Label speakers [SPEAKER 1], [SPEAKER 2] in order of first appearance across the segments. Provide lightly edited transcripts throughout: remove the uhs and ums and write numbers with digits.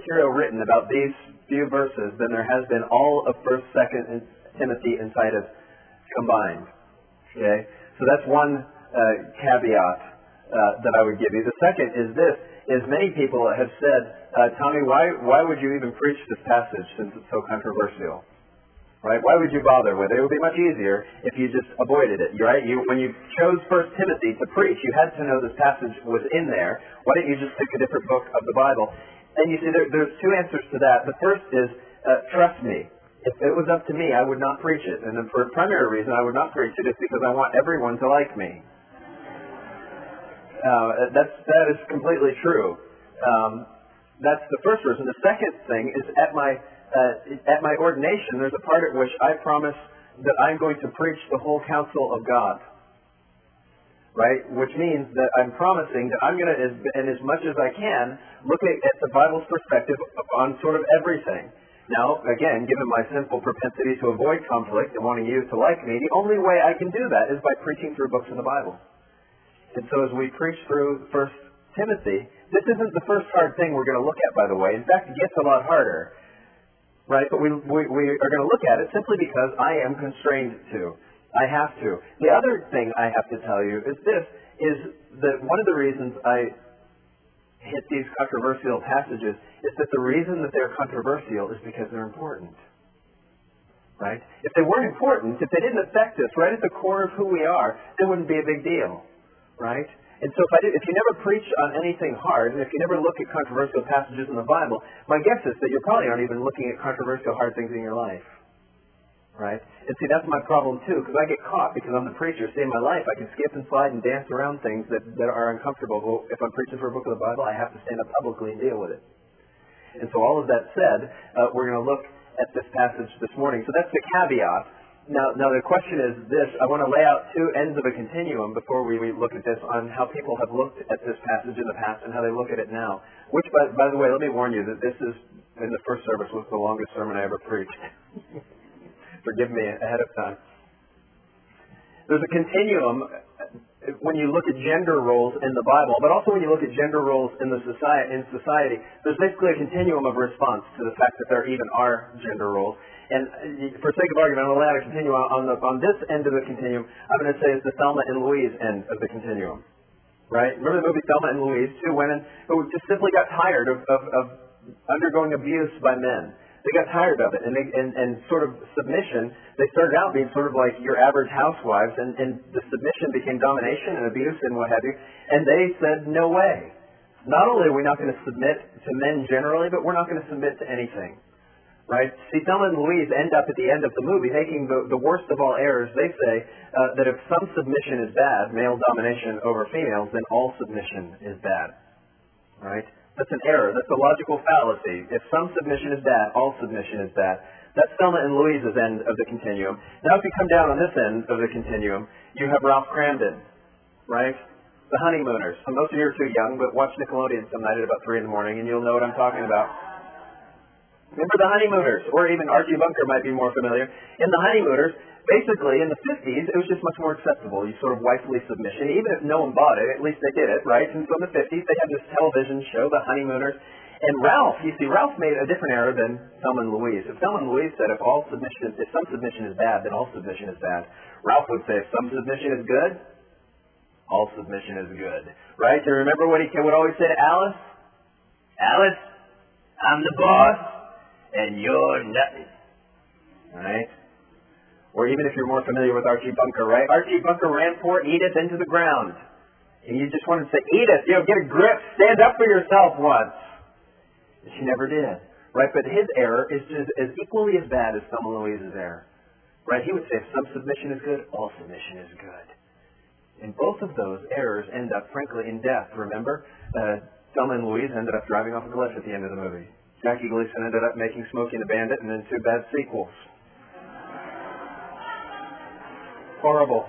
[SPEAKER 1] material written about these few verses than there has been all of 1st, 2nd Timothy and Titus combined. Okay? So that's one caveat that I would give you. The second is this, is many people have said, Tommy, why would you even preach this passage since it's so controversial? Right? Why would you bother with it? It would be much easier if you just avoided it, right? When you chose 1 Timothy to preach, you had to know this passage was in there. Why didn't you just pick a different book of the Bible? And you see, there's two answers to that. The first is, trust me. If it was up to me, I would not preach it. And then for a primary reason, I would not preach it is because I want everyone to like me. That is completely true. That's the first reason. The second thing is at my ordination, there's a part at which I promise that I'm going to preach the whole counsel of God. Right? Which means that I'm promising that I'm going to, and as much as I can, look at the Bible's perspective on sort of everything. Now, again, given my sinful propensity to avoid conflict and wanting you to like me, the only way I can do that is by preaching through books in the Bible. And so as we preach through 1 Timothy, this isn't the first hard thing we're going to look at, by the way. In fact, it gets a lot harder. Right? But we are going to look at it simply because I am constrained to. I have to. The other thing I have to tell you is this, is that one of the reasons I hit these controversial passages is that the reason that they're controversial is because they're important. Right? If they weren't important, if they didn't affect us right at the core of who we are, it wouldn't be a big deal. Right? And so if you never preach on anything hard, and if you never look at controversial passages in the Bible, my guess is that you probably aren't even looking at controversial hard things in your life. Right? And see, that's my problem too, because I get caught because I'm the preacher. See, in my life, I can skip and slide and dance around things that are uncomfortable. Well, if I'm preaching for a book of the Bible, I have to stand up publicly and deal with it. And so all of that said, we're going to look at this passage this morning. So that's the caveat. Now the question is this. I want to lay out two ends of a continuum before we look at this on how people have looked at this passage in the past and how they look at it now. Which, by the way, let me warn you that this is, in the first service, was the longest sermon I ever preached. Forgive me ahead of time. There's a continuum when you look at gender roles in the Bible, but also when you look at gender roles in society, there's basically a continuum of response to the fact that there even are gender roles. And for sake of argument, I'm going to lay out a continuum on this end of the continuum. I'm going to say it's the Thelma and Louise end of the continuum. Right? Remember the movie Thelma and Louise? Two women who just simply got tired of undergoing abuse by men. They got tired of it, and sort of submission, they started out being sort of like your average housewives, and the submission became domination and abuse and what have you, and they said, no way. Not only are we not going to submit to men generally, but we're not going to submit to anything. Right? See, Thelma and Louise end up at the end of the movie making the worst of all errors. They say that if some submission is bad, male domination over females, then all submission is bad. Right? That's an error. That's a logical fallacy. If some submission is bad, all submission is bad. That's Thelma and Louise's end of the continuum. Now if you come down on this end of the continuum, you have Ralph Cramden. Right? The Honeymooners. So most of you are too young, but watch Nickelodeon some night at about 3 in the morning and you'll know what I'm talking about. Remember the Honeymooners, or even Archie Bunker might be more familiar. In the Honeymooners, basically in the 50s, it was just much more acceptable. You sort of wifely submission, even if no one bought it, at least they did it, right? And so in the 50s, they had this television show, The Honeymooners. And Ralph, you see, Ralph made a different error than Thelma and Louise. If Thelma and Louise said if some submission is bad, then all submission is bad. Ralph would say if some submission is good, all submission is good. Right? Do you remember what he would always say to Alice? Alice, I'm the boss. And you're nothing. Right? Or even if you're more familiar with Archie Bunker, right? Archie Bunker ran poor Edith into the ground. And you just wanted to say, Edith, get a grip, stand up for yourself once. And she never did. Right? But his error is just as equally as bad as Thelma and Louise's error. Right? He would say, if some submission is good, all submission is good. And both of those errors end up, frankly, in death. Remember? Thelma and Louise ended up driving off a cliff at the end of the movie. Jackie Gleason ended up making Smokey and the Bandit and then 2 bad sequels. Horrible.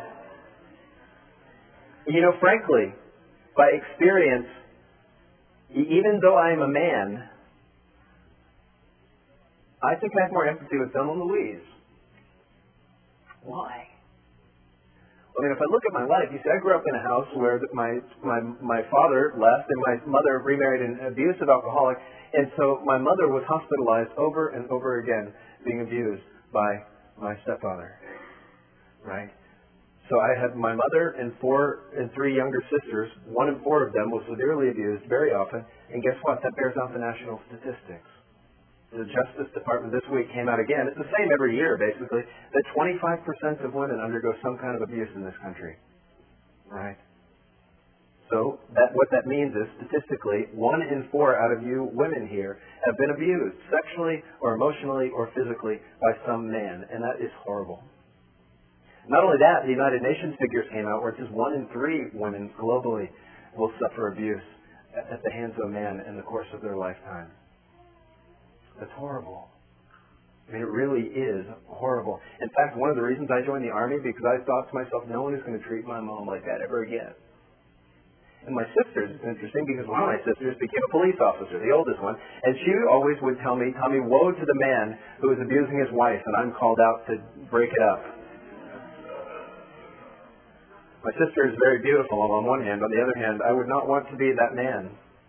[SPEAKER 1] Frankly, by experience, even though I am a man, I think I have more empathy with Thelma and Louise. Why? I mean, if I look at my life, you see, I grew up in a house where my father left and my mother remarried an abusive alcoholic, and so my mother was hospitalized over and over again, being abused by my stepfather, right? So I had my mother and three younger sisters. 1 in 4 of them was severely abused very often, and guess what? That bears out the national statistics. The Justice Department this week came out again. It's the same every year, basically, that 25% of women undergo some kind of abuse in this country. Right? So what that means is, statistically, 1 in 4 out of you women here have been abused sexually or emotionally or physically by some man, and that is horrible. Not only that, the United Nations figures came out where it says 1 in 3 women globally will suffer abuse at the hands of a man in the course of their lifetime. That's horrible. I mean, it really is horrible. In fact, one of the reasons I joined the Army, because I thought to myself, no one is going to treat my mom like that ever again. And my sisters, it's interesting, because one of my sisters became a police officer, the oldest one, and she always would tell me, Tommy, woe to the man who is abusing his wife, and I'm called out to break it up. My sister is very beautiful on one hand. On the other hand, I would not want to be that man.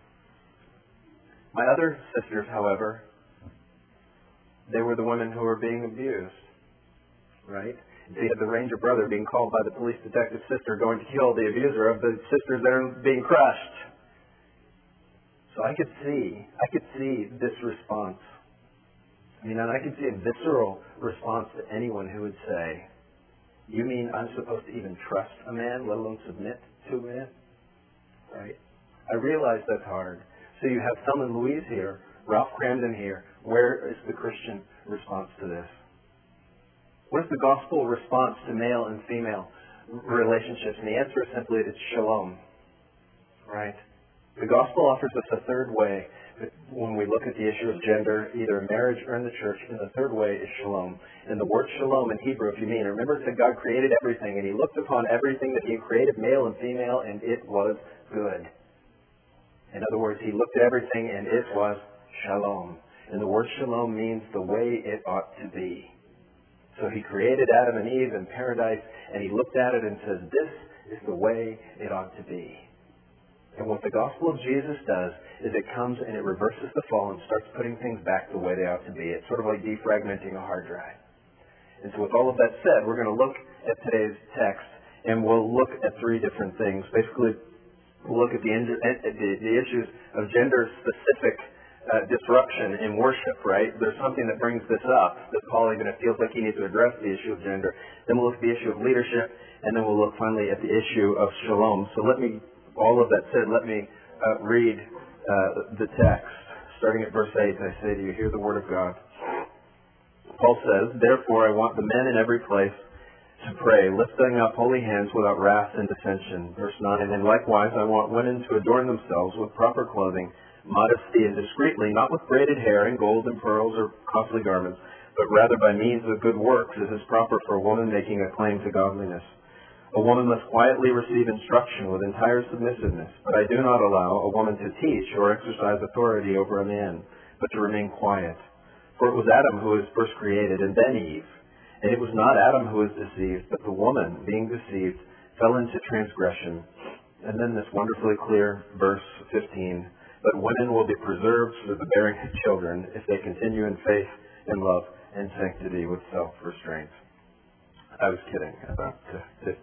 [SPEAKER 1] My other sisters, however, they were the women who were being abused, right? So you had the ranger brother being called by the police detective sister going to kill the abuser of the sisters that are being crushed. So I could see this response. I mean, and I could see a visceral response to anyone who would say, you mean I'm supposed to even trust a man, let alone submit to a man? Right? I realize that's hard. So you have Thelma and Louise here, Ralph Cramden here. Where is the Christian response to this? What is the gospel response to male and female relationships? And the answer is simply it's shalom. Right? The gospel offers us a third way when we look at the issue of gender, either in marriage or in the church, and the third way is shalom. And the word shalom in Hebrew, if you mean, remember that God created everything, and He looked upon everything that He created, male and female, and it was good. In other words, He looked at everything, and it was shalom. And the word shalom means the way it ought to be. So He created Adam and Eve in paradise, and He looked at it and says, this is the way it ought to be. And what the gospel of Jesus does is it comes and it reverses the fall and starts putting things back the way they ought to be. It's sort of like defragmenting a hard drive. And so with all of that said, we're going to look at today's text, and we'll look at 3 different things. Basically, we'll look at the issues of gender-specific disruption in worship, right? There's something that brings this up, that Paul even feels like he needs to address the issue of gender. Then we'll look at the issue of leadership, and then we'll look finally at the issue of shalom. So all of that said, let me read the text. Starting at verse 8, I say to you, hear the word of God. Paul says, therefore I want the men in every place to pray, lifting up holy hands without wrath and dissension. Verse 9, and likewise I want women to adorn themselves with proper clothing, modesty and discreetly, not with braided hair and gold and pearls or costly garments, but rather by means of good works, as is proper for a woman making a claim to godliness. A woman must quietly receive instruction with entire submissiveness, but I do not allow a woman to teach or exercise authority over a man, but to remain quiet. For it was Adam who was first created, and then Eve. And it was not Adam who was deceived, but the woman, being deceived, fell into transgression. And then this wonderfully clear verse 15, but women will be preserved for the bearing of children if they continue in faith and love and sanctity with self-restraint. I was kidding about 15.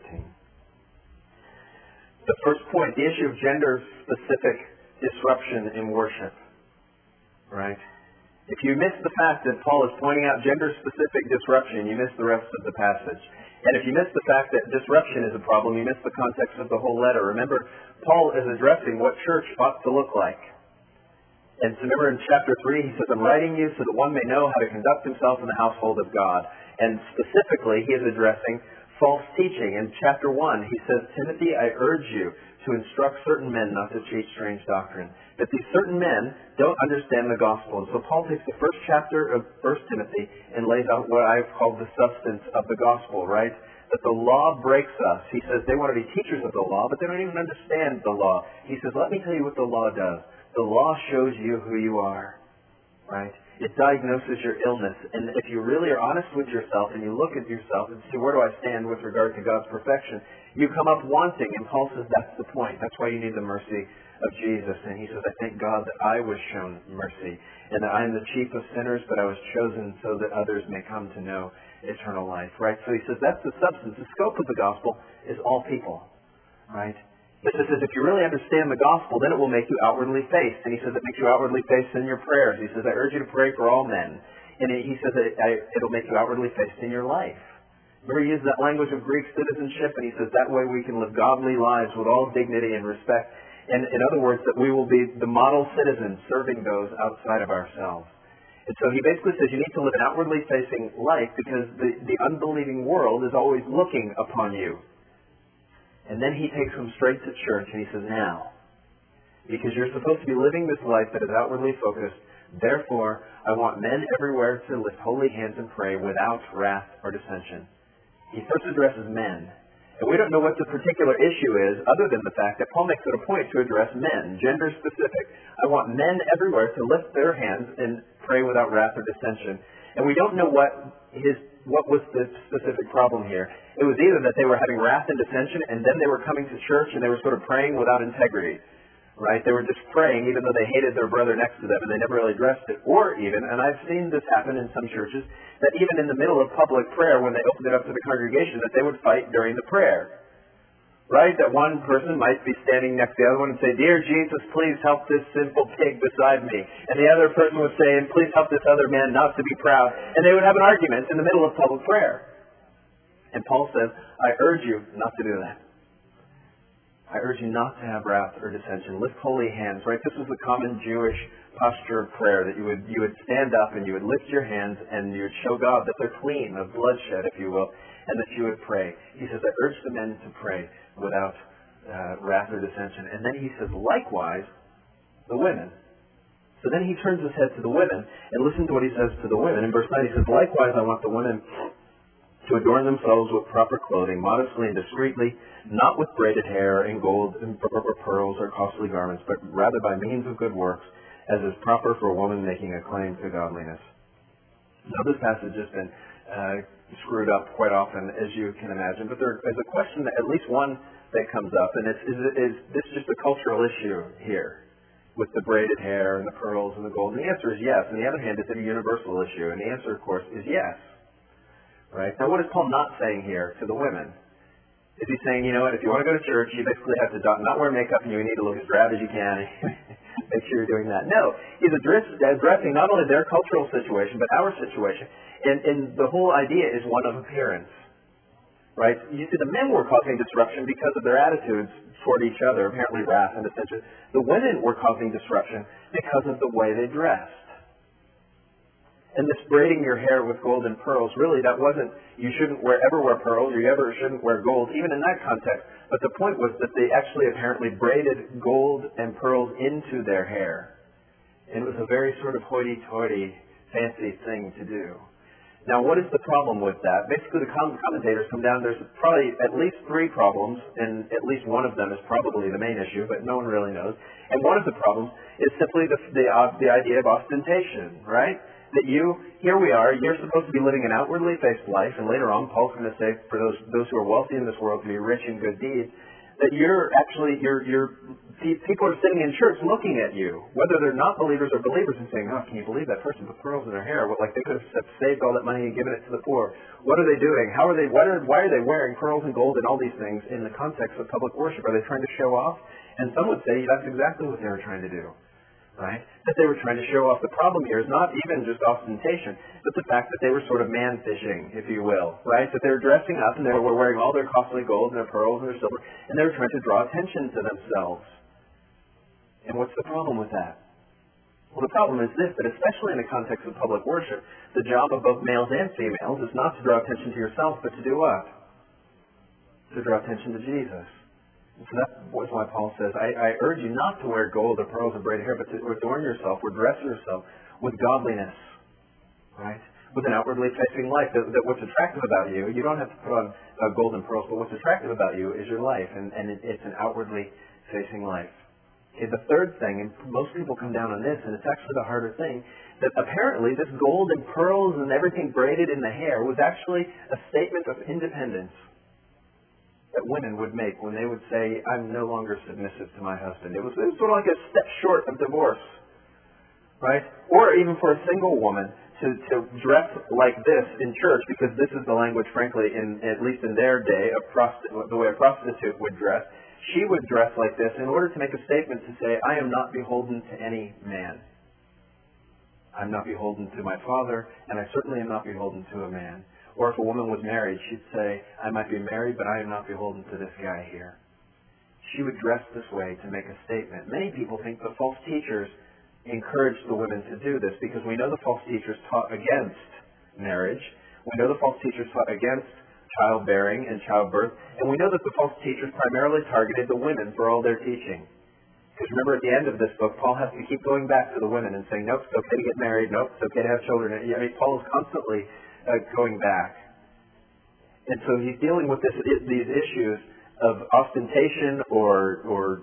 [SPEAKER 1] The first point, the issue of gender-specific disruption in worship. Right? If you miss the fact that Paul is pointing out gender-specific disruption, you miss the rest of the passage. And if you miss the fact that disruption is a problem, you miss the context of the whole letter. Remember, Paul is addressing what church ought to look like. And so remember in chapter 3, he says, I'm writing you so that one may know how to conduct himself in the household of God. And specifically, he is addressing false teaching. In chapter 1, he says, Timothy, I urge you to instruct certain men not to teach strange doctrine. That these certain men don't understand the gospel. And so Paul takes the first chapter of 1 Timothy and lays out what I've called the substance of the gospel, right? That the law breaks us. He says they want to be teachers of the law, but they don't even understand the law. He says, let me tell you what the law does. The law shows you who you are, right? It diagnoses your illness. And if you really are honest with yourself and you look at yourself and see, where do I stand with regard to God's perfection, you come up wanting. And Paul says that's the point. That's why you need the mercy of Jesus. And he says, I thank God that I was shown mercy and that I am the chief of sinners, but I was chosen so that others may come to know eternal life. Right? So he says that's the substance. The scope of the gospel is all people. Right? But he says, if you really understand the gospel, then it will make you outwardly faced. And he says it makes you outwardly faced in your prayers. He says, I urge you to pray for all men. And he says that it'll make you outwardly faced in your life. Remember, he uses that language of Greek citizenship, and he says that way we can live godly lives with all dignity and respect. And in other words, that we will be the model citizens serving those outside of ourselves. And so he basically says you need to live an outwardly facing life because the unbelieving world is always looking upon you. And then he takes them straight to church and he says, now, because you're supposed to be living this life that is outwardly focused, therefore, I want men everywhere to lift holy hands and pray without wrath or dissension. He first addresses men. And we don't know what the particular issue is other than the fact that Paul makes it a point to address men, gender specific. I want men everywhere to lift their hands and pray without wrath or dissension. And we don't know what was the specific problem here. It was either that they were having wrath and dissension, and then they were coming to church and they were sort of praying without integrity. Right? They were just praying even though they hated their brother next to them and they never really addressed it. Or even, and I've seen this happen in some churches, that even in the middle of public prayer, when they opened it up to the congregation, that they would fight during the prayer. Right? That one person might be standing next to the other one and say, Dear Jesus, please help this sinful pig beside me. And the other person would say, and please help this other man not to be proud. And they would have an argument in the middle of public prayer. And Paul says, I urge you not to do that. I urge you not to have wrath or dissension. Lift holy hands, right? This was the common Jewish posture of prayer, that you would stand up and you would lift your hands and you would show God that they're clean of bloodshed, if you will, and that you would pray. He says, I urge the men to pray without wrath or dissension. And then he says, likewise, the women. So then he turns his head to the women, and listen to what he says to the women. In verse 9 he says, likewise I want the women to adorn themselves with proper clothing, modestly and discreetly, not with braided hair and gold and pearls or costly garments, but rather by means of good works, as is proper for a woman making a claim to godliness. Now this passage has been screwed up quite often, as you can imagine, but there is a question, at least one that comes up, and is this just a cultural issue here, with the braided hair and the pearls and the gold? And the answer is yes. On the other hand, is it a universal issue? And the answer, of course, is yes. Right? Now, what is Paul not saying here to the women? Is he saying, you know what, if you want to go to church, you basically have to not wear makeup and you need to look as drab as you can. Make sure you're doing that. No. He's addressing not only their cultural situation, but our situation. And the whole idea is one of appearance. Right? You see, the men were causing disruption because of their attitudes toward each other, apparently wrath and dissension. The women were causing disruption because of the way they dressed. And this braiding your hair with gold and pearls, really, that wasn't, you shouldn't ever wear pearls, or you ever shouldn't wear gold, even in that context. But the point was that they actually apparently braided gold and pearls into their hair. And it was a very sort of hoity-toity, fancy thing to do. Now, what is the problem with that? Basically, the commentators come down, there's probably at least three problems, and at least one of them is probably the main issue, but no one really knows. And one of the problems is simply the idea of ostentation, right? That here we are, you're supposed to be living an outwardly faced life, and later on Paul's going to say for those who are wealthy in this world to be rich in good deeds, that people are sitting in church looking at you, whether they're not believers or believers, and saying, oh, can you believe that person put pearls in their hair? Like they could have saved all that money and given it to the poor. What are they doing? Why are they wearing pearls and gold and all these things in the context of public worship? Are they trying to show off? And some would say that's exactly what they were trying to do. Right? That they were trying to show off. The problem here is not even just ostentation, but the fact that they were sort of man-fishing, if you will. Right? That they were dressing up and they were wearing all their costly gold and their pearls and their silver, and they were trying to draw attention to themselves. And what's the problem with that? Well, the problem is this, that especially in the context of public worship, the job of both males and females is not to draw attention to yourself, but to do what? To draw attention to Jesus. So that was why Paul says, I urge you not to wear gold or pearls or braided hair, but to adorn yourself or dress yourself with godliness, right? With an outwardly facing life. That what's attractive about you, you don't have to put on gold and pearls, but what's attractive about you is your life, and it's an outwardly facing life. Okay, the third thing, and most people come down on this, and it's actually the harder thing, that apparently this gold and pearls and everything braided in the hair was actually a statement of independence that women would make when they would say, I'm no longer submissive to my husband. It was sort of like a step short of divorce, right? Or even for a single woman to dress like this in church, because this is the language, frankly, at least in their day, the way a prostitute would dress. She would dress like this in order to make a statement to say, I am not beholden to any man. I'm not beholden to my father, and I certainly am not beholden to a man. Or if a woman was married, she'd say, I might be married, but I am not beholden to this guy here. She would dress this way to make a statement. Many people think that false teachers encouraged the women to do this, because we know the false teachers taught against marriage. We know the false teachers taught against childbearing and childbirth. And we know that the false teachers primarily targeted the women for all their teaching. Because remember, at the end of this book, Paul has to keep going back to the women and saying, nope, it's okay to get married. Nope, it's okay to have children. I mean, Paul is constantly going back. And so he's dealing with these issues of ostentation or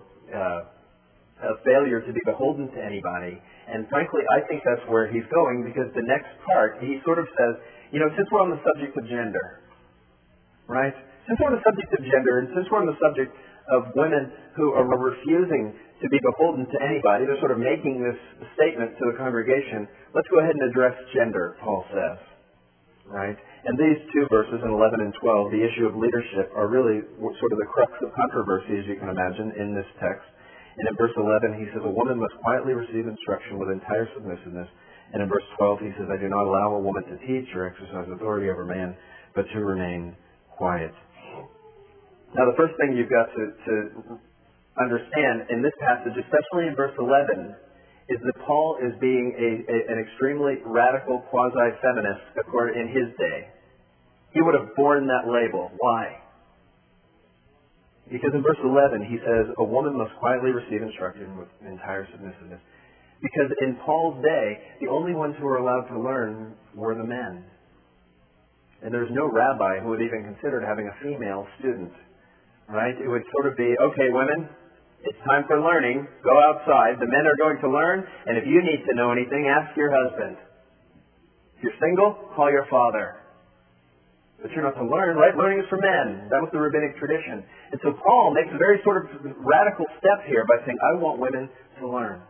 [SPEAKER 1] a failure to be beholden to anybody. And frankly, I think that's where he's going, because the next part, he sort of says, since we're on the subject of gender, right? Since we're on the subject of gender, and since we're on the subject of women who are refusing to be beholden to anybody, they're sort of making this statement to the congregation, let's go ahead and address gender, Paul says, right? And these two verses, in 11 and 12, the issue of leadership, are really sort of the crux of controversy, as you can imagine, in this text. And in verse 11, he says, a woman must quietly receive instruction with entire submissiveness. And in verse 12, he says, I do not allow a woman to teach or exercise authority over man, but to remain quiet. Now, the first thing you've got to understand in this passage, especially in verse 11, is that Paul is being an extremely radical quasi-feminist in his day. He would have borne that label. Why? Because in verse 11, he says, a woman must quietly receive instruction with entire submissiveness. Because in Paul's day, the only ones who were allowed to learn were the men. And there's no rabbi who would even consider having a female student. Right? It would sort of be, okay, women, it's time for learning. Go outside. The men are going to learn. And if you need to know anything, ask your husband. If you're single, call your father. But you're not to learn, right? Learning is for men. That was the rabbinic tradition. And so Paul makes a very sort of radical step here by saying, I want women to learn.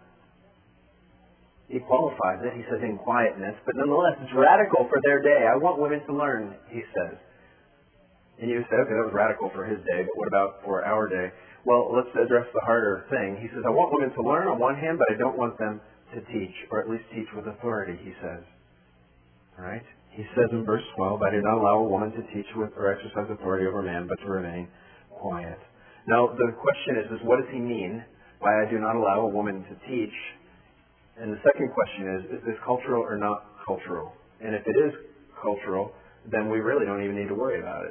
[SPEAKER 1] He qualifies it. He says in quietness. But nonetheless, it's radical for their day. I want women to learn, he says. And you say, okay, that was radical for his day, but what about for our day? Well, let's address the harder thing. He says, I want women to learn on one hand, but I don't want them to teach, or at least teach with authority, he says. All right? He says in verse 12, I do not allow a woman to teach with or exercise authority over man, but to remain quiet. Now, the question is what does he mean by I do not allow a woman to teach? And the second question is this cultural or not cultural? And if it is cultural, then we really don't even need to worry about it.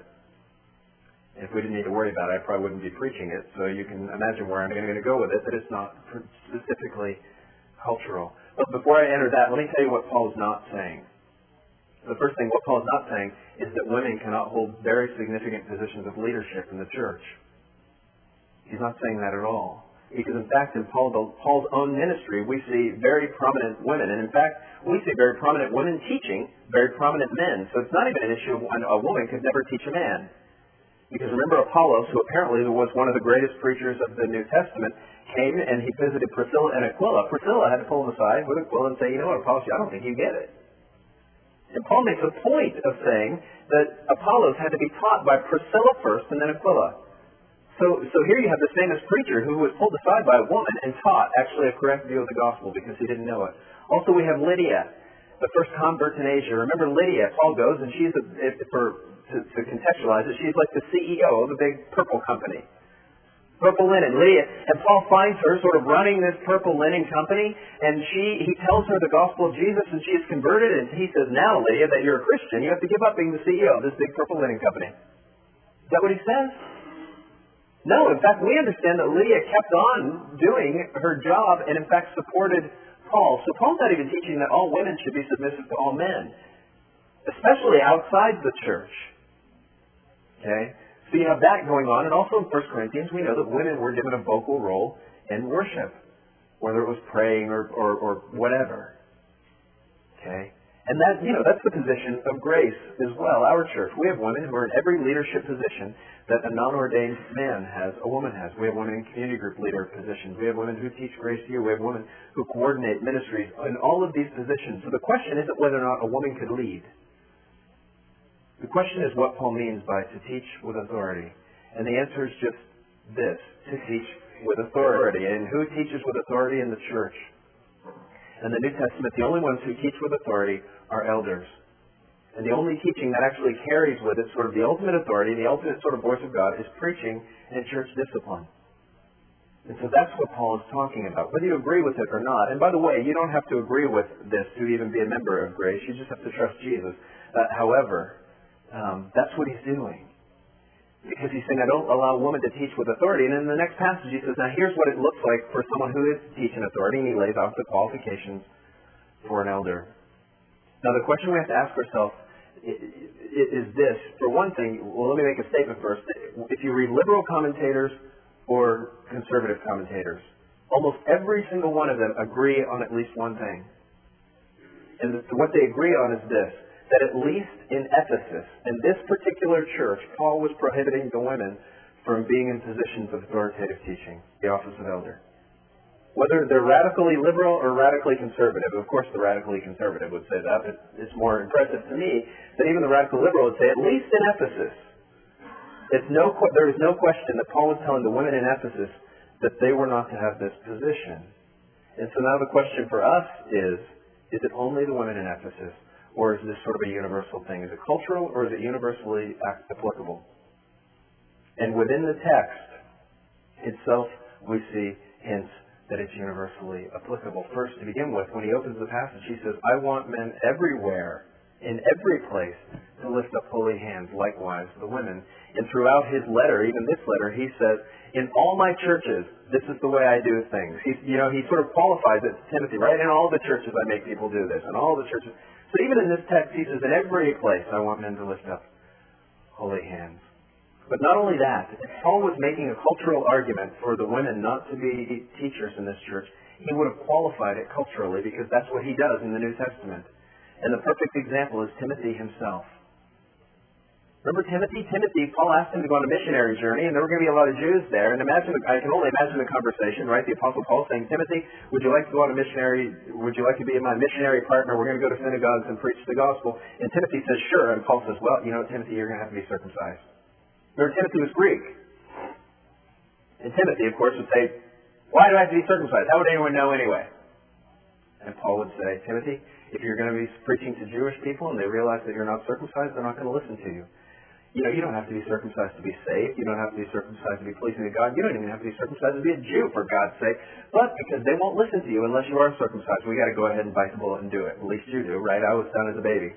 [SPEAKER 1] If we didn't need to worry about it, I probably wouldn't be preaching it. So you can imagine where I'm going to go with it, that it's not specifically cultural. But before I enter that, let me tell you what Paul's not saying. The first thing, what Paul's not saying is that women cannot hold very significant positions of leadership in the church. He's not saying that at all. Because in fact, in Paul's own ministry, we see very prominent women. And in fact, we see very prominent women teaching very prominent men. So it's not even an issue of when a woman could never teach a man. Because remember Apollos, who apparently was one of the greatest preachers of the New Testament, came and he visited Priscilla and Aquila. Priscilla had to pull him aside with Aquila and say, you know what, Apollos, I don't think you get it. And Paul makes a point of saying that Apollos had to be taught by Priscilla first and then Aquila. So here you have this famous preacher who was pulled aside by a woman and taught actually a correct view of the gospel because he didn't know it. Also we have Lydia, the first convert in Asia. Remember Lydia, Paul goes and she's, to contextualize it, she's like the CEO of the big purple company. Purple linen, Lydia. And Paul finds her sort of running this purple linen company, and he tells her the gospel of Jesus, and she is converted, and he says, now, Lydia, that you're a Christian, you have to give up being the CEO of this big purple linen company. Is that what he says? No, in fact, we understand that Lydia kept on doing her job and, in fact, supported Paul. So Paul's not even teaching that all women should be submissive to all men, especially outside the church. Okay? So you have that going on, and also in 1 Corinthians, we know that women were given a vocal role and worship, whether it was praying or whatever. Okay? And that's the position of Grace as well, our church. We have women who are in every leadership position that a non-ordained man has, a woman has. We have women in community group leader positions. We have women who teach Grace U. We have women who coordinate ministries in all of these positions. So the question isn't whether or not a woman could lead. The question is what Paul means by to teach with authority. And the answer is just this, to teach with authority. And who teaches with authority in the church? In the New Testament, the only ones who teach with authority are elders. And the only teaching that actually carries with it sort of the ultimate authority, the ultimate sort of voice of God, is preaching and church discipline. And so that's what Paul is talking about, whether you agree with it or not. And by the way, you don't have to agree with this to even be a member of Grace. You just have to trust Jesus. However, that's what he's doing. Because he's saying, I don't allow a woman to teach with authority. And in the next passage he says, now here's what it looks like for someone who is to teach in authority. And he lays out the qualifications for an elder. Now the question we have to ask ourselves is this. For one thing, well, let me make a statement first. If you read liberal commentators or conservative commentators, almost every single one of them agree on at least one thing. And what they agree on is this, that at least in Ephesus, in this particular church, Paul was prohibiting the women from being in positions of authoritative teaching, the office of elder. Whether they're radically liberal or radically conservative, of course the radically conservative would say that, but it's more impressive to me that even the radical liberal would say, at least in Ephesus, there is no question that Paul was telling the women in Ephesus that they were not to have this position. And so now the question for us is it only the women in Ephesus? Or is this sort of a universal thing? Is it cultural or is it universally applicable? And within the text itself, we see hints that it's universally applicable. First, to begin with, when he opens the passage, he says, I want men everywhere, in every place, to lift up holy hands, likewise the women. And throughout his letter, even this letter, he says, in all my churches, this is the way I do things. He sort of qualifies it to Timothy, right? In all the churches I make people do this. In all the churches. So even in this text, he says, in every place I want men to lift up holy hands. But not only that, if Paul was making a cultural argument for the women not to be teachers in this church, he would have qualified it culturally because that's what he does in the New Testament. And the perfect example is Timothy himself. Remember Timothy? Paul asked him to go on a missionary journey, and there were going to be a lot of Jews there. And I can only imagine the conversation, right? The Apostle Paul saying, Timothy, would you like to go on a missionary, would you like to be my missionary partner? We're going to go to synagogues and preach the gospel. And Timothy says, sure. And Paul says, well, Timothy, you're going to have to be circumcised. Remember, Timothy was Greek. And Timothy, of course, would say, why do I have to be circumcised? How would anyone know anyway? And Paul would say, Timothy, if you're going to be preaching to Jewish people and they realize that you're not circumcised, they're not going to listen to you. You don't have to be circumcised to be saved. You don't have to be circumcised to be pleasing to God. You don't even have to be circumcised to be a Jew, for God's sake. But because they won't listen to you unless you are circumcised, we got to go ahead and bite the bullet and do it. At least you do, right? I was done as a baby.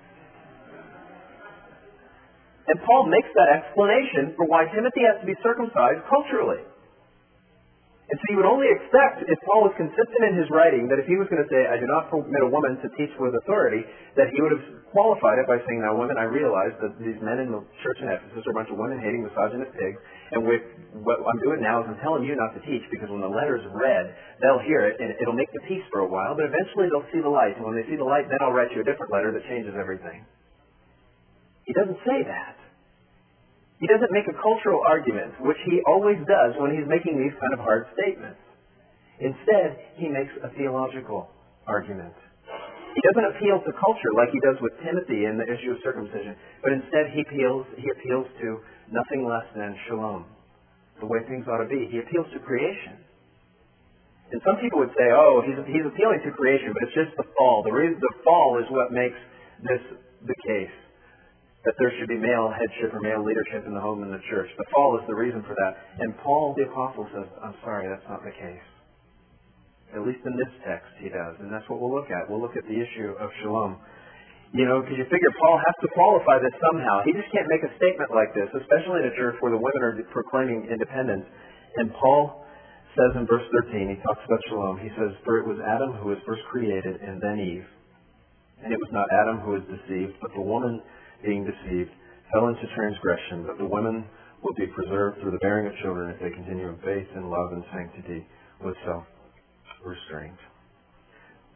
[SPEAKER 1] And Paul makes that explanation for why Timothy has to be circumcised culturally. And so you would only expect, if Paul was consistent in his writing, that if he was going to say, I do not permit a woman to teach with authority, that he would have qualified it by saying, now women, I realize that these men in the church in Ephesus are a bunch of women-hating, misogynist pigs, and what I'm doing now is I'm telling you not to teach, because when the letter's read, they'll hear it, and it'll make the peace for a while, but eventually they'll see the light, and when they see the light, then I'll write you a different letter that changes everything. He doesn't say that. He doesn't make a cultural argument, which he always does when he's making these kind of hard statements. Instead, he makes a theological argument. He doesn't appeal to culture like he does with Timothy in the issue of circumcision, but instead he appeals to nothing less than shalom, the way things ought to be. He appeals to creation. And some people would say, oh, he's appealing to creation, but it's just the fall. The fall is what makes this the case. That there should be male headship or male leadership in the home and the church. The fall is the reason for that. And Paul the Apostle says, I'm sorry, that's not the case. At least in this text he does. And that's what we'll look at. We'll look at the issue of shalom. Because you figure Paul has to qualify this somehow. He just can't make a statement like this, especially in a church where the women are proclaiming independence. And Paul says in verse 13, he talks about shalom. He says, for it was Adam who was first created and then Eve. And it was not Adam who was deceived, but the woman being deceived, fell into transgression, but the women will be preserved through the bearing of children if they continue in faith and love and sanctity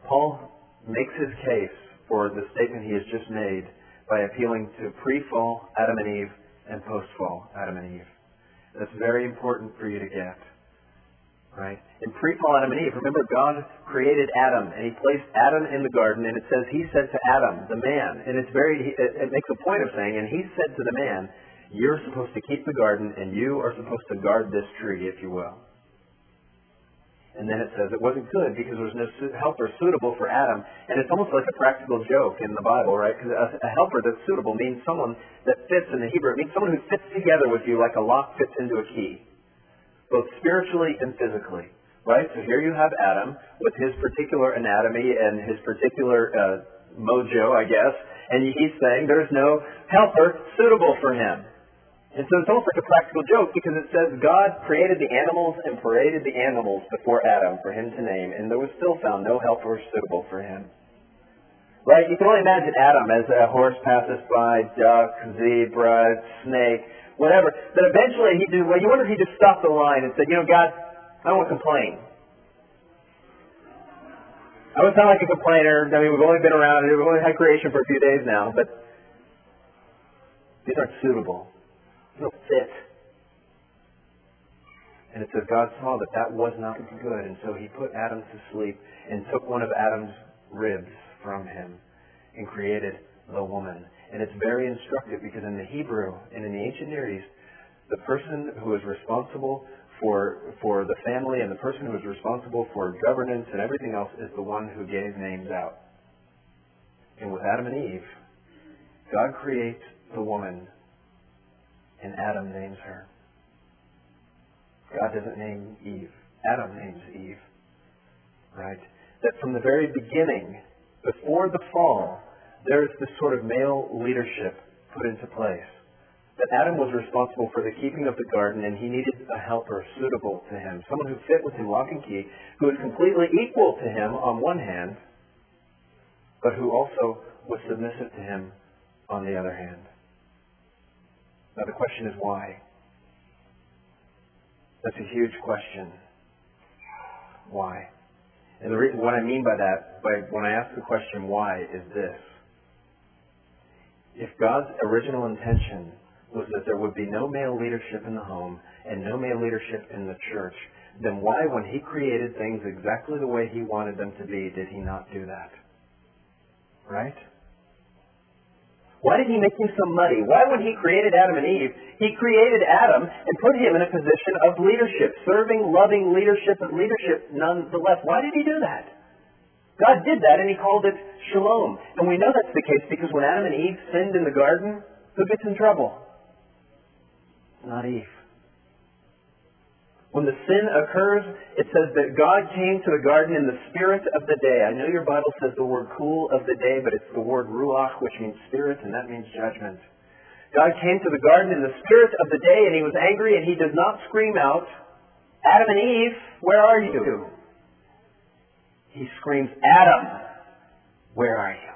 [SPEAKER 1] Paul makes his case for the statement he has just made by appealing to pre-fall Adam and Eve and post-fall Adam and Eve. That's very important for you to get. Right? In pre-fall Adam and Eve, remember God created Adam and he placed Adam in the garden, and it says he said to Adam, the man, and it makes a point of saying, and he said to the man, you're supposed to keep the garden and you are supposed to guard this tree, if you will. And then it says it wasn't good because there was no helper suitable for Adam. And it's almost like a practical joke in the Bible, right? Because a helper that's suitable means someone that fits in the Hebrew. It means someone who fits together with you like a lock fits into a key, both spiritually and physically, right? So here you have Adam with his particular anatomy and his particular mojo, I guess, and he's saying there's no helper suitable for him. And so it's almost like a practical joke because it says God created the animals and paraded the animals before Adam for him to name, and there was still found no helper suitable for him. Right? You can only imagine Adam as a horse passes by, duck, zebra, snake, whatever. But eventually you wonder if he just stopped the line and said, God, I don't want to complain. I don't sound like a complainer. I mean, we've only been around, we've only had creation for a few days now, but these aren't suitable. They don't fit. And it says God saw that was not good, and so he put Adam to sleep and took one of Adam's ribs from him and created the woman. And it's very instructive because in the Hebrew and in the ancient Near East, the person who is responsible for the family and the person who is responsible for governance and everything else is the one who gave names out. And with Adam and Eve, God creates the woman and Adam names her. God doesn't name Eve. Adam names Eve. Right? That from the very beginning, before the fall, there's this sort of male leadership put into place. That Adam was responsible for the keeping of the garden, and he needed a helper suitable to him. Someone who fit with him lock and key, who was completely equal to him on one hand, but who also was submissive to him on the other hand. Now the question is why? That's a huge question. Why? And what I mean by that, when I ask the question why, is this. If God's original intention was that there would be no male leadership in the home and no male leadership in the church, then why, when he created things exactly the way he wanted them to be, did he not do that? Right? Why did he make things so muddy? Why, when he created Adam and Eve, he created Adam and put him in a position of leadership, serving, loving leadership, but leadership nonetheless? Why did he do that? God did that, and he called it shalom. And we know that's the case because when Adam and Eve sinned in the garden, who gets in trouble? Not Eve. When the sin occurs, it says that God came to the garden in the spirit of the day. I know your Bible says the word cool of the day, but it's the word ruach, which means spirit, and that means judgment. God came to the garden in the spirit of the day, and he was angry, and he does not scream out, Adam and Eve, where are you? He screams, Adam, where are you?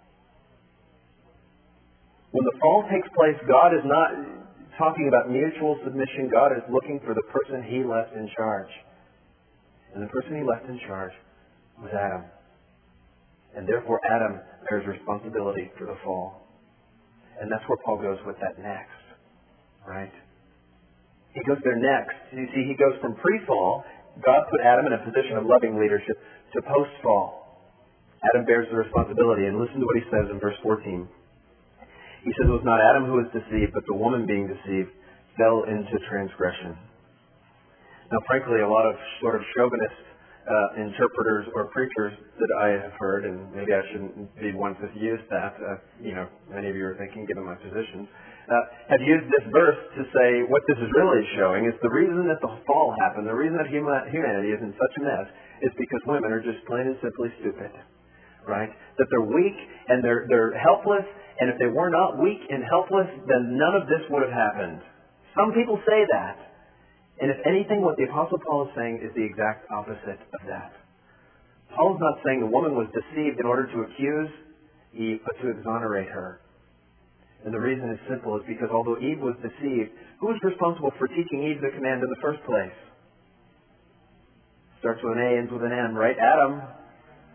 [SPEAKER 1] When the fall takes place, God is not talking about mutual submission. God is looking for the person he left in charge. And the person he left in charge was Adam. And therefore Adam bears responsibility for the fall. And that's where Paul goes with that next. Right? He goes there next. You see, he goes from pre-fall, God put Adam in a position of loving leadership, to post-fall. Adam bears the responsibility. And listen to what he says in verse 14. He says, it was not Adam who was deceived, but the woman being deceived fell into transgression. Now, frankly, a lot of sort of chauvinist interpreters or preachers that I have heard, and maybe I shouldn't be one to use that, many of you are thinking, given my position, have used this verse to say what this is really showing is the reason that the fall happened, the reason that humanity is in such a mess, is because women are just plain and simply stupid. Right? That they're weak and they're helpless, and if they were not weak and helpless, then none of this would have happened. Some people say that. And if anything, what the Apostle Paul is saying is the exact opposite of that. Paul's not saying the woman was deceived in order to accuse Eve, but to exonerate her. And the reason is simple, is because although Eve was deceived, who was responsible for teaching Eve the command in the first place? Starts with an A, ends with an M, right? Adam.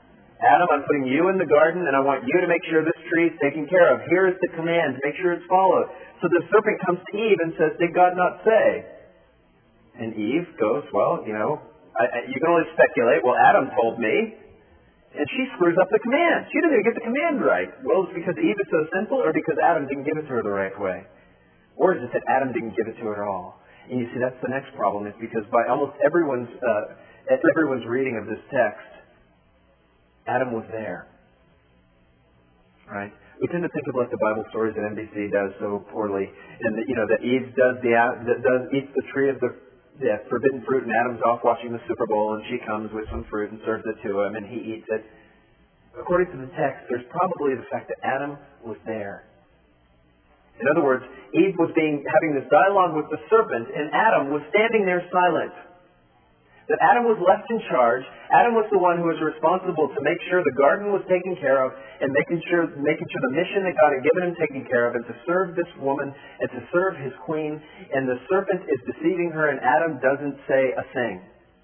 [SPEAKER 1] Adam, I'm putting you in the garden, and I want you to make sure this tree is taken care of. Here is the command. Make sure it's followed. So the serpent comes to Eve and says, did God not say? And Eve goes, well, you can only speculate. Well, Adam told me. And she screws up the command. She doesn't even get the command right. Well, it's because Eve is so sinful, or because Adam didn't give it to her the right way? Or is it that Adam didn't give it to her at all? And you see, that's the next problem, is because by almost everyone's reading of this text, Adam was there. Right? We tend to think of like the Bible stories that NBC does so poorly, and that Eve eats the tree of the forbidden fruit, and Adam's off watching the Super Bowl, and she comes with some fruit and serves it to him, and he eats it. According to the text, there's probably the fact that Adam was there. In other words, Eve was having this dialogue with the serpent, and Adam was standing there silent. That Adam was left in charge. Adam was the one who was responsible to make sure the garden was taken care of, and making sure the mission that God had given him taken care of, and to serve this woman and to serve his queen. And the serpent is deceiving her, and Adam doesn't say a thing.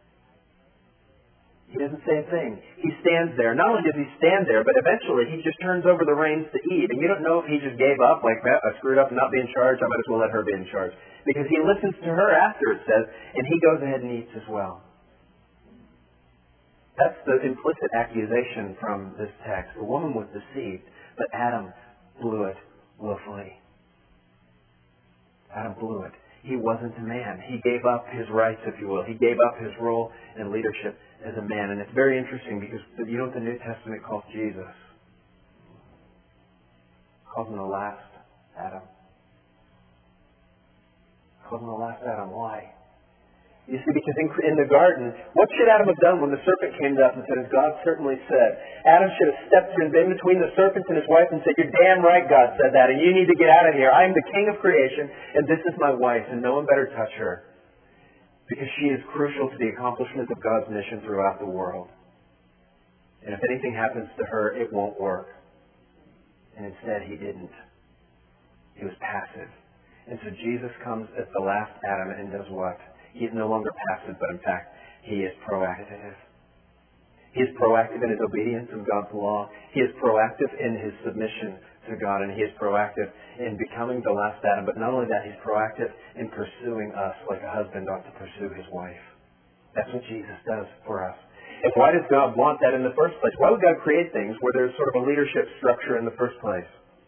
[SPEAKER 1] He doesn't say a thing. He stands there. Not only does he stand there, but eventually he just turns over the reins to Eve. And you don't know if he just gave up, like, I screwed up and not be in charge, I might as well let her be in charge. Because he listens to her after, it says, and he goes ahead and eats as well. That's the implicit accusation from this text. The woman was deceived, but Adam blew it willfully. Adam blew it. He wasn't a man. He gave up his rights, if you will. He gave up his role in leadership as a man. And it's very interesting because you know what the New Testament calls Jesus? It calls him the last Adam. It calls him the last Adam. Why? You see, because in the garden, what should Adam have done when the serpent came up and said, as God certainly said? Adam should have stepped in between the serpent and his wife and said, you're damn right God said that, and you need to get out of here. I am the king of creation, and this is my wife, and no one better touch her. Because she is crucial to the accomplishment of God's mission throughout the world. And if anything happens to her, it won't work. And instead, he didn't. He was passive. And so Jesus comes as the last Adam and does what? He is no longer passive, but in fact, he is proactive. He is proactive in his obedience of God's law. He is proactive in his submission to God, and he is proactive in becoming the last Adam. But not only that, he's proactive in pursuing us like a husband ought to pursue his wife. That's what Jesus does for us. And why does God want that in the first place? Why would God create things where there's sort of a leadership structure in the first place?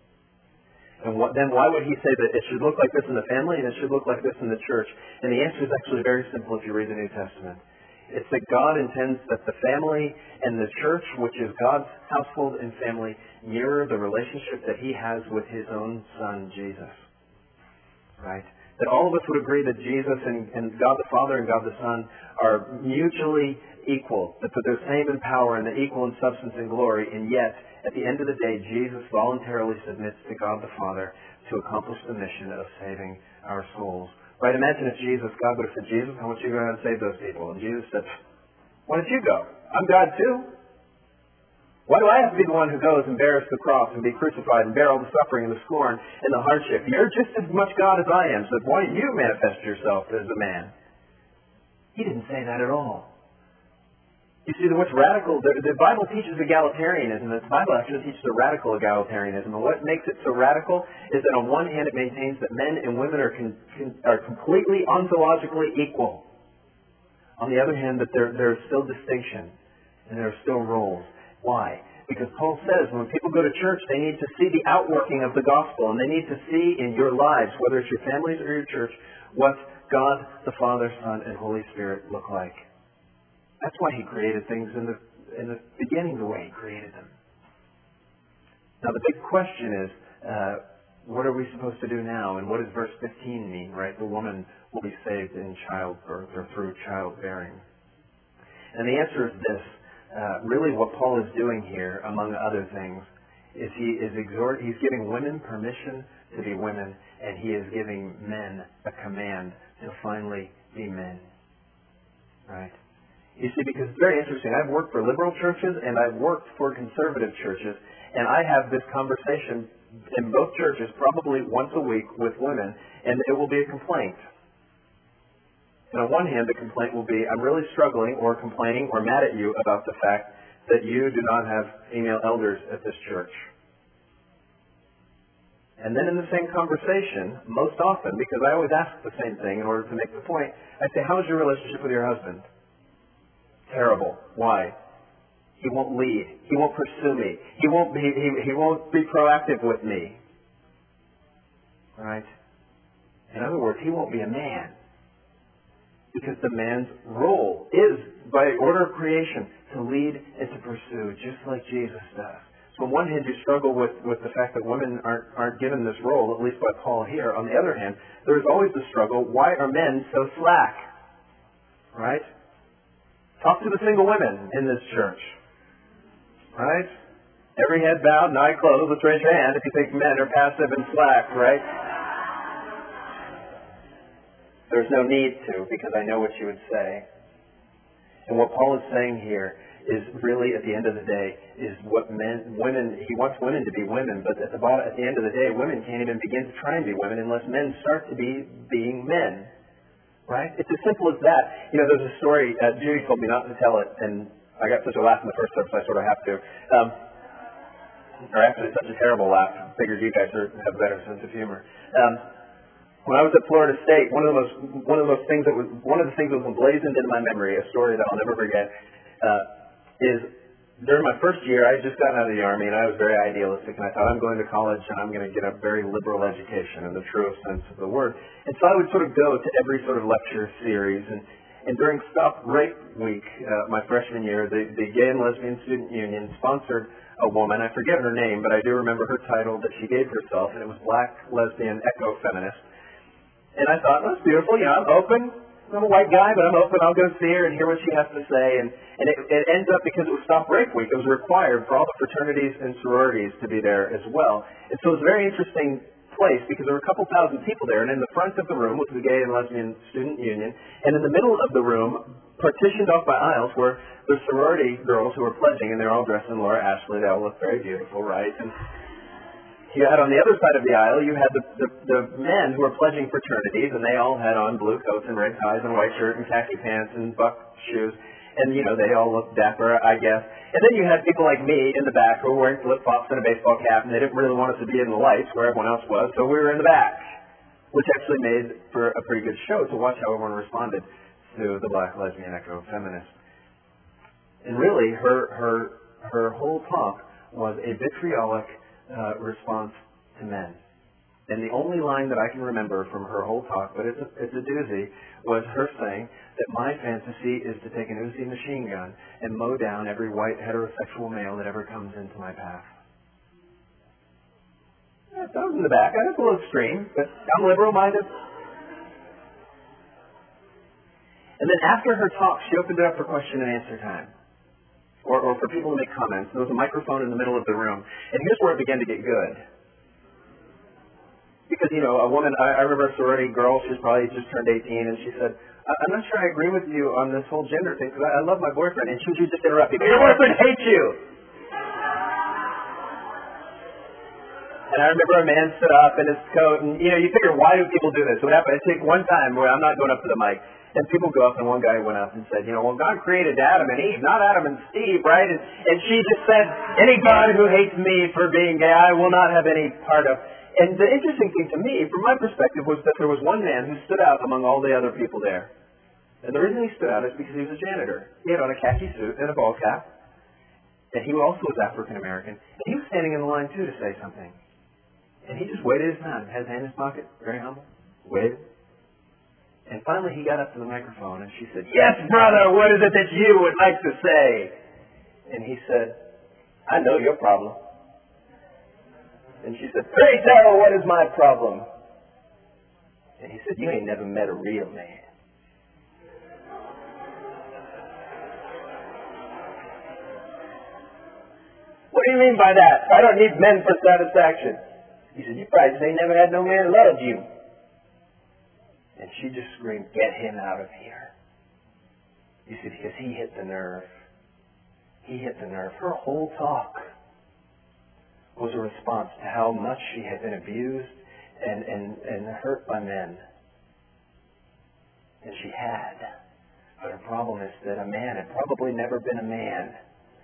[SPEAKER 1] And then why would he say that it should look like this in the family and it should look like this in the church? And the answer is actually very simple if you read the New Testament. It's that God intends that the family and the church, which is God's household and family, mirror the relationship that he has with his own son, Jesus. Right? That all of us would agree that Jesus and God the Father and God the Son are mutually equal, that they're the same in power and they're equal in substance and glory, and yet, at the end of the day, Jesus voluntarily submits to God the Father to accomplish the mission of saving our souls. Right? Imagine if God would have said, Jesus, I want you to go out and save those people. And Jesus said, why don't you go? I'm God too. Why do I have to be the one who goes and bears the cross and be crucified and bear all the suffering and the scorn and the hardship? You're just as much God as I am, so why don't you manifest yourself as a man? He didn't say that at all. You see, what's radical, the Bible teaches egalitarianism, and the Bible actually teaches a radical egalitarianism. And what makes it so radical is that on one hand it maintains that men and women are completely ontologically equal. On the other hand, that there is still distinction and there are still roles. Why? Because Paul says when people go to church, they need to see the outworking of the gospel, and they need to see in your lives, whether it's your families or your church, what God, the Father, Son, and Holy Spirit look like. That's why he created things in the beginning the way he created them. Now the big question is, what are we supposed to do now? And what does verse 15 mean, right? The woman will be saved in childbirth or through childbearing. And the answer is this. Really what Paul is doing here, among other things, is he's giving women permission to be women, and he is giving men a command to finally be men. Right? You see, because it's very interesting. I've worked for liberal churches and I've worked for conservative churches, and I have this conversation in both churches probably once a week with women, and it will be a complaint. And on one hand, the complaint will be, I'm really struggling or complaining or mad at you about the fact that you do not have female elders at this church. And then in the same conversation, most often, because I always ask the same thing in order to make the point, I say, how's your relationship with your husband? Terrible. Why? He won't lead. He won't pursue me. He won't be proactive with me. Right? In other words, he won't be a man. Because the man's role is, by order of creation, to lead and to pursue, just like Jesus does. So on one hand, you struggle with the fact that women aren't given this role, at least by Paul here. On the other hand, there's always the struggle, why are men so slack? Right? Talk to the single women in this church. Right? Every head bowed and eye closed. Let's raise your hand if you think men are passive and slack, right? There's no need to, because I know what you would say. And what Paul is saying here is really, at the end of the day, is what he wants women to be women, but at the end of the day, women can't even begin to try and be women unless men start to be being men. Right? It's as simple as that. You know, there's a story, Judy told me not to tell it, and I got such a laugh in the first service, I sort of have to. Or actually, such a terrible laugh. I figured you guys have a better sense of humor. When I was at Florida State, one of the things that was emblazoned into my memory, a story that I'll never forget, is during my first year, I had just gotten out of the Army, and I was very idealistic, and I thought, I'm going to college, and I'm going to get a very liberal education in the truest sense of the word. And so I would sort of go to every sort of lecture series, and during Stop Rape Week, my freshman year, the Gay and Lesbian Student Union sponsored a woman, I forget her name, but I do remember her title that she gave herself, and it was Black Lesbian Eco-Feminist. And I thought, that's beautiful, you know, I'm open. I'm a white guy, but I'm open. I'll go see her and hear what she has to say. And it ends up, because it was Stop Rape Week, it was required for all the fraternities and sororities to be there as well. And so it was a very interesting place because there were a couple thousand people there. And in the front of the room was the Gay and Lesbian Student Union. And in the middle of the room, partitioned off by aisles, were the sorority girls who were pledging. And they're all dressed in Laura Ashley. They all look very beautiful, right? And you had on the other side of the aisle, you had the men who were pledging fraternities, and they all had on blue coats and red ties and white shirt and khaki pants and buck shoes. And, you know, they all looked dapper, I guess. And then you had people like me in the back who were wearing flip-flops and a baseball cap, and they didn't really want us to be in the lights where everyone else was, so we were in the back, which actually made for a pretty good show to watch how everyone responded to the Black Lesbian Eco-Feminist. And really, her whole talk was a vitriolic response to men. And the only line that I can remember from her whole talk, but it's a doozy, was her saying that my fantasy is to take an Uzi machine gun and mow down every white heterosexual male that ever comes into my path. Yeah, that was in the back. That's a little extreme, but I'm liberal-minded. And then after her talk, she opened it up for question and answer time. Or for people to make comments. There was a microphone in the middle of the room. And here's where it began to get good. Because, you know, a woman, I remember a sorority girl, she was probably just turned 18, and she said, I'm not sure I agree with you on this whole gender thing, because I love my boyfriend. And she would just interrupt me, but your boyfriend hates you! And I remember a man stood up in his coat, and, you know, you figure, why do people do this? What happened? I take one time where I'm not going up to the mic. And people go up, and one guy went up and said, you know, well, God created Adam and Eve, not Adam and Steve, right? And she just said, any God who hates me for being gay, I will not have any part of. And the interesting thing to me, from my perspective, was that there was one man who stood out among all the other people there. And the reason he stood out is because he was a janitor. He had on a khaki suit and a ball cap. And he also was African American. And he was standing in the line, too, to say something. And he just waited his time, had his hand in his pocket, very humble, waited. And finally he got up to the microphone and she said, yes, brother, what is it that you would like to say? And he said, I know your problem. And she said, pray tell, what is my problem? And he said, you ain't never met a real man. What do you mean by that? I don't need men for satisfaction. He said, you probably just ain't never had no man love you. And she just screamed, get him out of here. You see, because he hit the nerve. He hit the nerve. Her whole talk was a response to how much she had been abused and hurt by men. And she had. But her problem is that a man had probably never been a man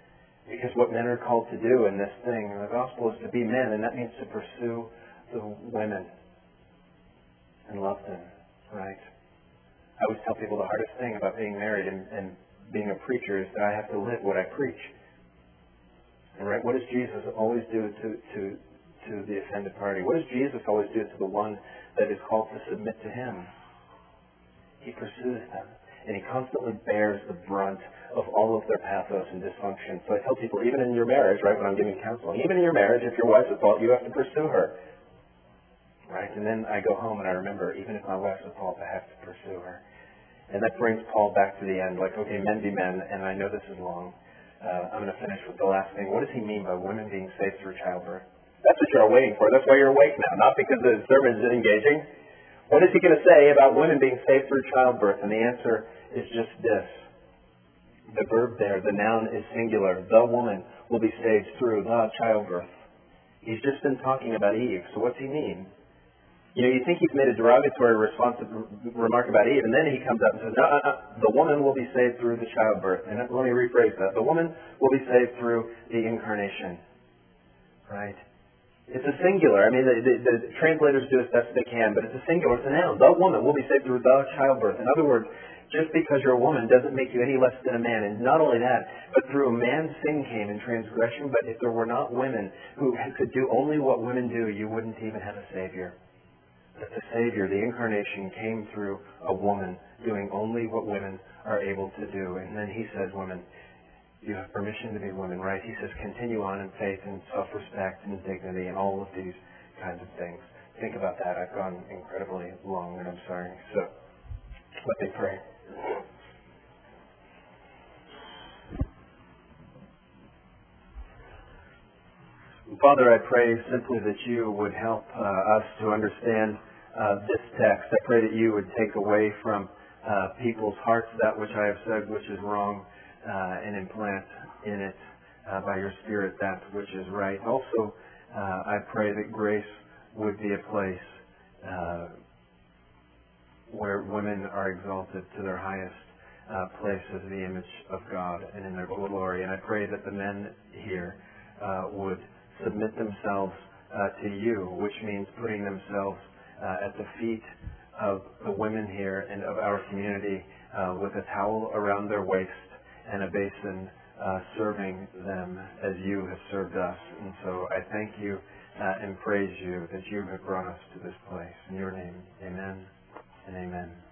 [SPEAKER 1] Because what men are called to do in this thing, the gospel is to be men, and that means to pursue the women and love them, right? I always tell people the hardest thing about being married and being a preacher is that I have to live what I preach. And right, what does Jesus always do to the offended party? What does Jesus always do to the one that is called to submit to him? He pursues them. And he constantly bears the brunt of all of their pathos and dysfunction. So I tell people, even in your marriage, right, when I'm giving counseling, even in your marriage, if your wife's at fault, you have to pursue her. Right? And then I go home and I remember, even if my wife's at fault, I have to pursue her. And that brings Paul back to the end, like, okay, men be men, and I know this is long. I'm going to finish with the last thing. What does he mean by women being saved through childbirth? That's what you're waiting for. That's why you're awake now, not because the sermon is engaging. What is he going to say about women being saved through childbirth? And the answer is just this. The verb there, the noun is singular. The woman will be saved through the childbirth. He's just been talking about Eve. So what's he mean? You know, you think he's made a derogatory remark about Eve, and then he comes up and says, no, the woman will be saved through the childbirth. And let me rephrase that. The woman will be saved through the incarnation. Right? It's a singular. I mean, the translators do as best they can, but it's a singular. It's a noun. The woman will be saved through the childbirth. In other words, just because you're a woman doesn't make you any less than a man. And not only that, but through a man sin came in transgression. But if there were not women who could do only what women do, you wouldn't even have a Savior. But the Savior, the incarnation, came through a woman doing only what women are able to do. And then he says, women, you have permission to be women, right? He says, continue on in faith and self-respect and dignity and all of these kinds of things. Think about that. I've gone incredibly long, and I'm sorry. So let me pray. Father, I pray simply that you would help us to understand this text. I pray that you would take away from people's hearts that which I have said which is wrong, and implant in it by your Spirit that which is right. Also, I pray that Grace would be a place where women are exalted to their highest place as the image of God and in their glory. And I pray that the men here would submit themselves to you, which means putting themselves at the feet of the women here and of our community with a towel around their waist and a basin, serving them as you have served us. And so I thank you and praise you that you have brought us to this place. In your name, amen and amen.